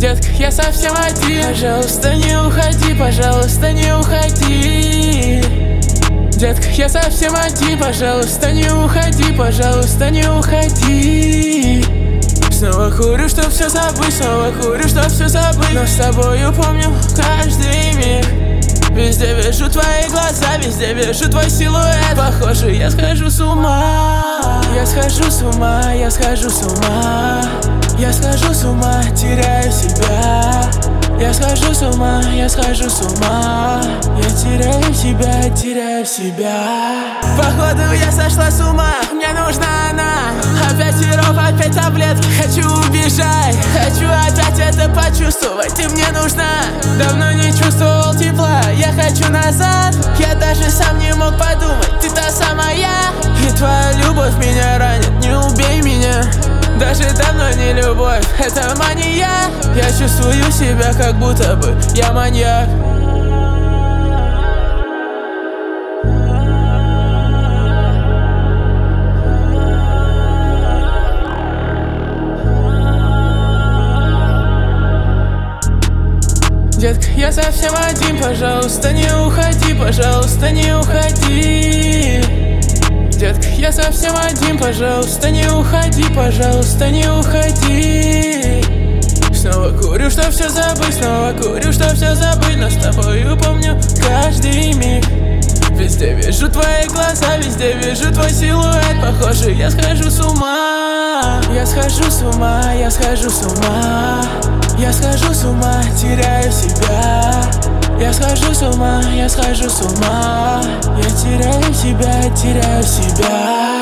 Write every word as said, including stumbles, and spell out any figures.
Детка, я совсем один. Пожалуйста, не уходи, пожалуйста, не уходи. Детка, я совсем один. Пожалуйста, не уходи, пожалуйста, не уходи. Снова курю, чтоб все забыть, снова курю, чтоб все забыть. Но с тобою помню каждый миг. Везде вижу твои глаза, везде вижу твой силуэт. Похоже, я схожу с ума. Я схожу с ума, я схожу с ума. Я схожу с ума, теряю себя. Я схожу с ума, я схожу с ума. Я теряю себя, теряю себя. Походу я сошла с ума, мне нужна она. Опять сироп, опять таблетки, хочу убежать. Хочу опять это почувствовать, ты мне нужна. Давно не чувствовал тепла, я хочу назад. Я даже сам не мог подумать, ты та самая. И твоя любовь меня ранит, не убей меня. Даже давно не любовь, это мания. Я чувствую себя, как будто бы я маньяк. Детка, я совсем один, пожалуйста, не уходи, пожалуйста, не уходи. Детка, я совсем один, пожалуйста, не уходи, пожалуйста, не уходи. Снова курю, чтоб все забыть, снова курю, чтоб все забыть. Но с тобою помню каждый миг. Везде вижу твои глаза, везде вижу твой силуэт. Похоже, я схожу с ума. Я схожу с ума, я схожу с ума. Я схожу с ума, теряю себя. Я схожу с ума, я схожу с ума. Я теряю себя, теряю себя.